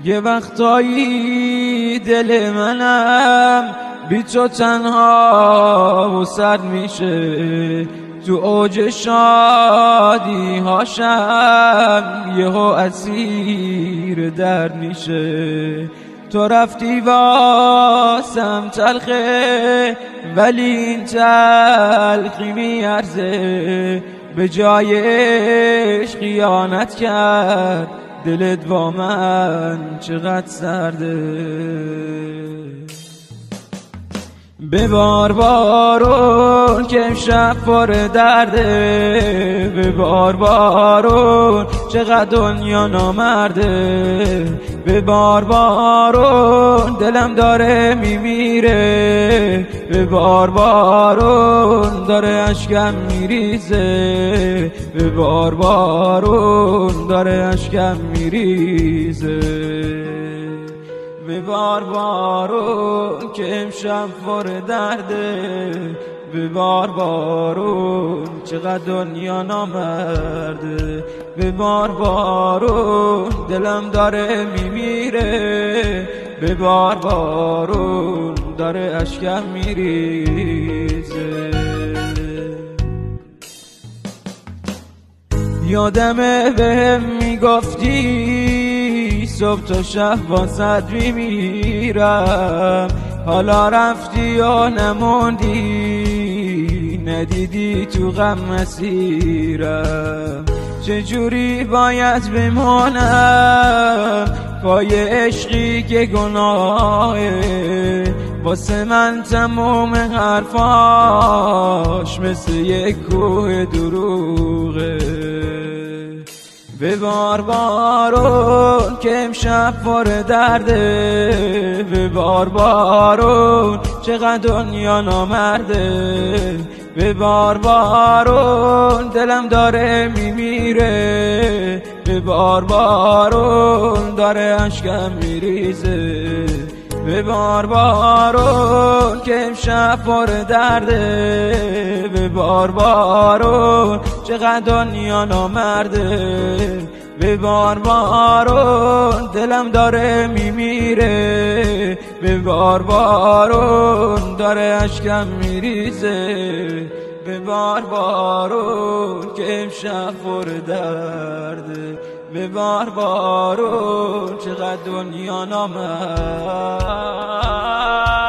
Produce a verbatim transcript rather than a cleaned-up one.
یه وقتایی دل منم بی تو تنها و سرد میشه، تو اوج شادی هاشم یهو اسیر درد میشه. تو رفتی واسم تلخه ولی این تلخی میارزه، به جایش خیانت کرد دلت با من چقدر سرده. به بار بارون که امشب پر درده، به بار بارون چقدر دنیا نامرده، به بار بارون دلم داره میمیره، به بار بارون داره اشکم میریزه، به بار بارون داره اشکم میریزه. به بار بارون که امشب پر درده، به بار بارون چقدر دنیا نامرده، به بار بارون دلم داره میمیره، به بار بارون داره اشکم میریزه. یادمه بهم میگفتی صبح تا شب واسد میمیرم، حالا رفتی و نموندی، ندیدی تو غم مسیرم. چجوری باید بمانم پای عشقی که گناهه، واسه من تموم حرفاش مثل یک کوه دروغه. به بار بارون که امشب پر درده، به بار بارون چقدر دنیا نامرده، به بار بارون دلم داره میمیره، به بار بارون داره اشکم میریزه، به بار بارون که امشب پر درده، به بار بارون چقدر دنیا نامرده، به بار بارون دلم داره میمیره، به بار بارون داره اشکم میریزه، به بار بارون که امشب پر درده، به بار بارون چقدر دنیا نامرده.